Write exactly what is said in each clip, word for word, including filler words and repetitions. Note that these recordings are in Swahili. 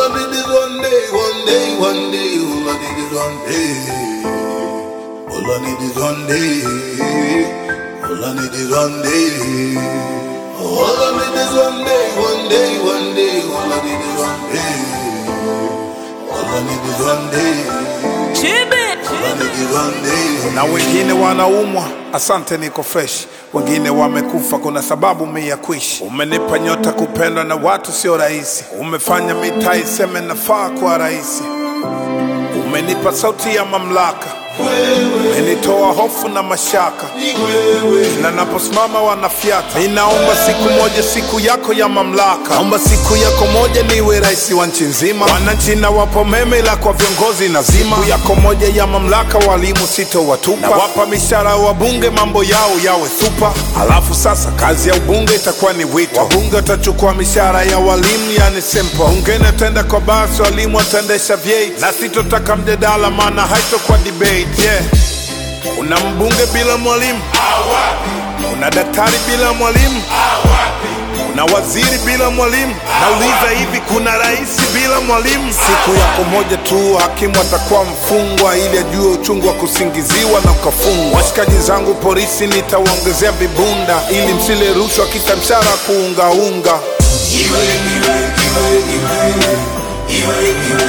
I need is one day, one day, one day. All I need is one day. All I need is one day. All I need is one day. All I need is one day, one day, one day. All I need is one day. All I need is one day. Chibi. All I need is one day. Na wengine wanaumwa, asante niko fresh. Wengine wamekufa, kuna sababu mimi ya kuishi. Umenipa nyota kupendwa na watu sio rahisi. Umefanya mitaa iseme nafaa kwa rahisi. Umenipa sauti ya mamlaka, umenitoa hofu na mashaka. Na naposimama wanafyata. Ninaomba siku moja siku yako ya mamlaka. Naomba siku yako moja niwe rais wa nchi nzima. Wananchi na wapo meme ila kwa viongozi nazima. Siku yako moja ya mamlaka walimu sito watupa. Na wapa mishara wabunge mambo yao yawe thupa. Alafu sasa kazi ya ubunge itakuwa ni wito. Wabunge watachukua mishara ya walimu yani simple. Bungeni atenda kwa basi walimu watendesha vyeti. Na sitotaka mjadala maana haitokuwa debate. Yeah. Una mbunge bila mwalimu, una daktari bila mwalimu, una waziri bila mwalimu. Nauliza hivi kuna rais bila mwalimu? Siku yako moja tu hakimu atakuwa mfungwa ili ajue uchungu wa kusingiziwa na ukafungwa. Washikaji zangu polisi nitawaongezea vibunda ili msile rushwa kisa mshahara kuungaunga. Iwe, iwe, iwe, iwe, iwe, iwe,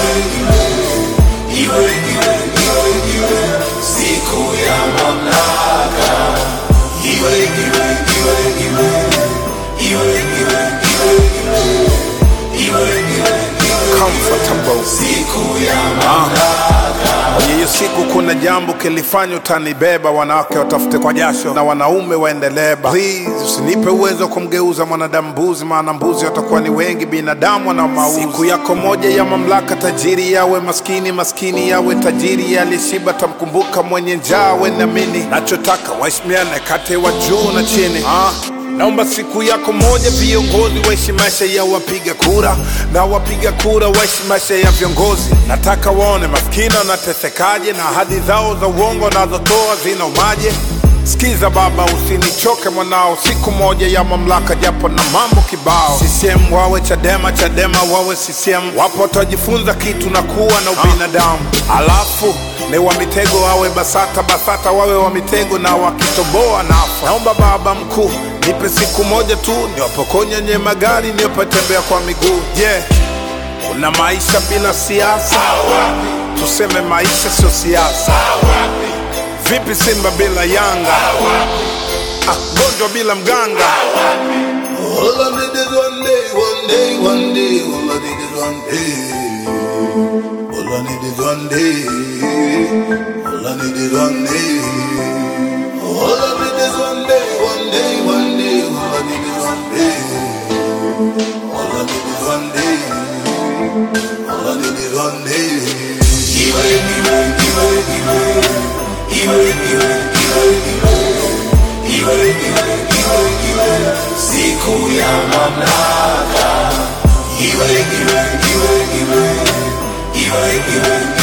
iwe, iwe, iwe, iwe, siku ya mamlaka. Iwe, iwe, iwe, iwe, iwe, iwe, iwe, iwe, iwe, Comfortable. siku ya mamlaka. Hiyo siku kuna jambo kilifanya utanibeba. Wanawake watafute kwa jasho na wanaume waendeleba. Please usinipe uwezo kumgeuza mwanadamu mbuzi, maana mbuzi watakuwa ni wengi, binadamu na mauzi. Siku yako moja ya mamlaka, tajiri yawe maskini, maskini yawe tajiri. Alishiba tamkumbuka mwenye njaa, we naamini. Nachotaka waheshimiane kati wa juu na chini. ah. Naomba siku yako moja viongozi waishi maisha ya wapiga kura, na wapiga kura waishi maisha ya viongozi. Nataka waone maskini wanatesekaje, na ahadi zao za uongo nazotoa zinaumaje. Sikiza baba, usinichoke mwanao, siku moja ya mamlaka japo na mambo kibao. C C M wawe Chadema, Chadema wawe C C M. Wapo watajifunza kitu na kuwa na ubinadamu. Alafu ni wa mitego wawe Basata, Basata wawe wa mitego na wakitoboa nafa. Naomba baba mkuu nipe siku moja tu niwapokonya nye magari niwapatembea kwa miguu. Yeah. Una maisha bila siasa, tuseme maisha sio siasa. Vipi Simba bila Yanga, ah, gonjwa bila mganga. All I need is one day, one day, one day. All I need is one day. All I need is one day. All I need is one day. All I need is one day, one day, one day. All I need is one day. All I need is one day. All I need is one day. Iwe, iwe, iwe, iwe. Iwe, iwe, iwe, iwe. Iwe, iwe, iwe, iwe. Siku ya mamlaka. Iwe, iwe, iwe, iwe. Iwe, iwe, iwe.